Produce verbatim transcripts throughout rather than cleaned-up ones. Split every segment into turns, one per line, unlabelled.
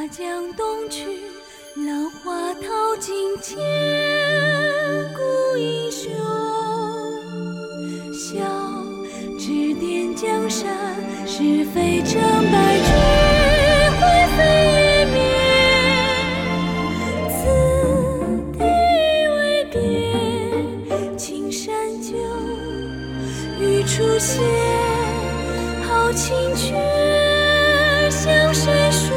江东去，浪花淘尽千古英雄。笑指点江山，是非成败俱灰飞烟灭。此地为别，青山旧，欲出现，好情却向谁说？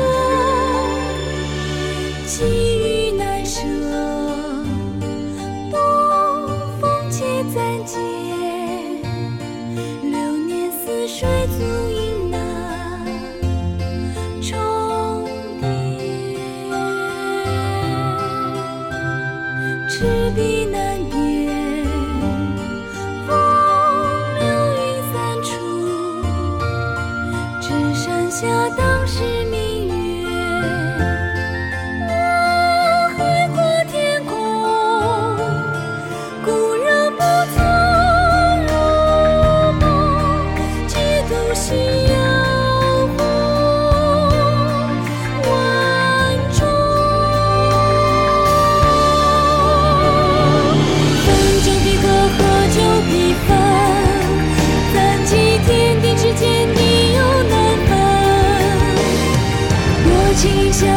际遇难舍，东风且暂借。流年似水，足影难重叠。赤壁难辨，风流云散处。只剩下当时明月。我海阔天空，故人不曾入梦。几度夕阳红万种。分酒必歌，合酒必分。暂寄天地之间，地有难分。若情相